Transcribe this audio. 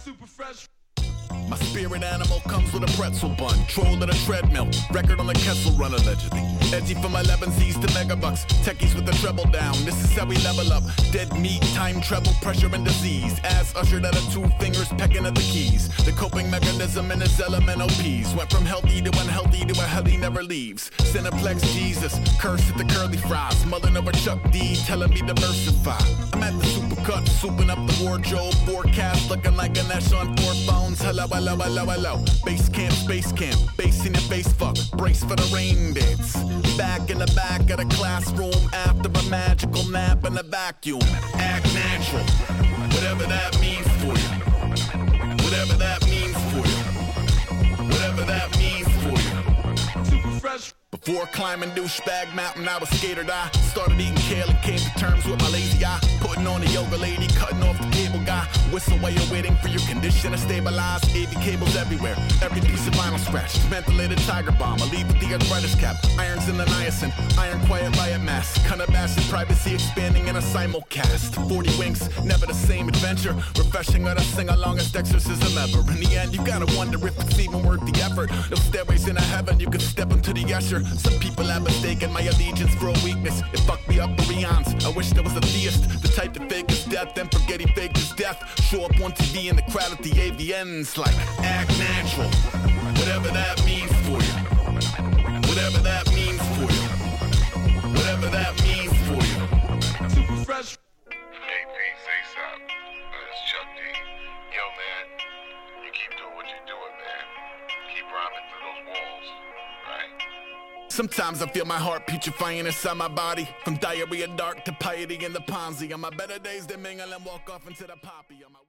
Super fresh. My spirit animal comes with a pretzel bun. Troll at a treadmill. Record on the Kessel Run allegedly. Edgy from 11Z's to megabucks. Techies with the treble down. This is how we level up. Dead meat, time treble, pressure and disease. Ass ushered out of 2 fingers pecking at the keys. The coping mechanism in his elemental P's. Went from healthy to unhealthy to a hell he never leaves. Cineplex Jesus, curse at the curly fries. Mulling over Chuck D, telling me diversify. I'm at the supercut, souping up the wardrobe. Forecast looking like a Nash on 4 phones. Hello, hello, hello, hello. Base camp, bass in your face fuck. Brace for the rain dance. Back in the back of the classroom after a magical nap in the vacuum. Act natural, whatever that means for you. Whatever that means for you. Whatever that means for you. Super fresh. Before climbing douchebag mountain, I was skater. I started eating kale and came to terms with my lazy eye. Putting on the yoga lady, cutting off the cable guy. Whistle while you're waiting for your condition to stabilize. AV cables everywhere, every piece of vinyl scratched. Mentholated tiger bomb, I leave with the arthritis cap. Irons in the niacin, iron quiet riot mass. Cunabashed privacy expanding in a simulcast. 40 winks, never the same adventure. Refreshing or the sing-alongest exorcism ever. In the end, you gotta wonder if it's even worth the effort. No stairways into heaven, you could step into the usher. Some people have mistaken my allegiance for a weakness. It fucked me up for eons. I wish there was a theist, the type to fake his death, then forget he faked his death. Show up on TV in the crowd at the AVNs like act natural. Whatever that means for you. Whatever that means for you. Whatever that means for you. Super fresh. Hey, peace, ASAP. It's Chuck D. Yo, man, you keep doing what you're doing, man. Keep rhyming through those walls, right? Sometimes I feel my heart putrefying inside my body. From diarrhea dark to piety in the Ponzi. On my better days, they mingle and walk off into the poppy.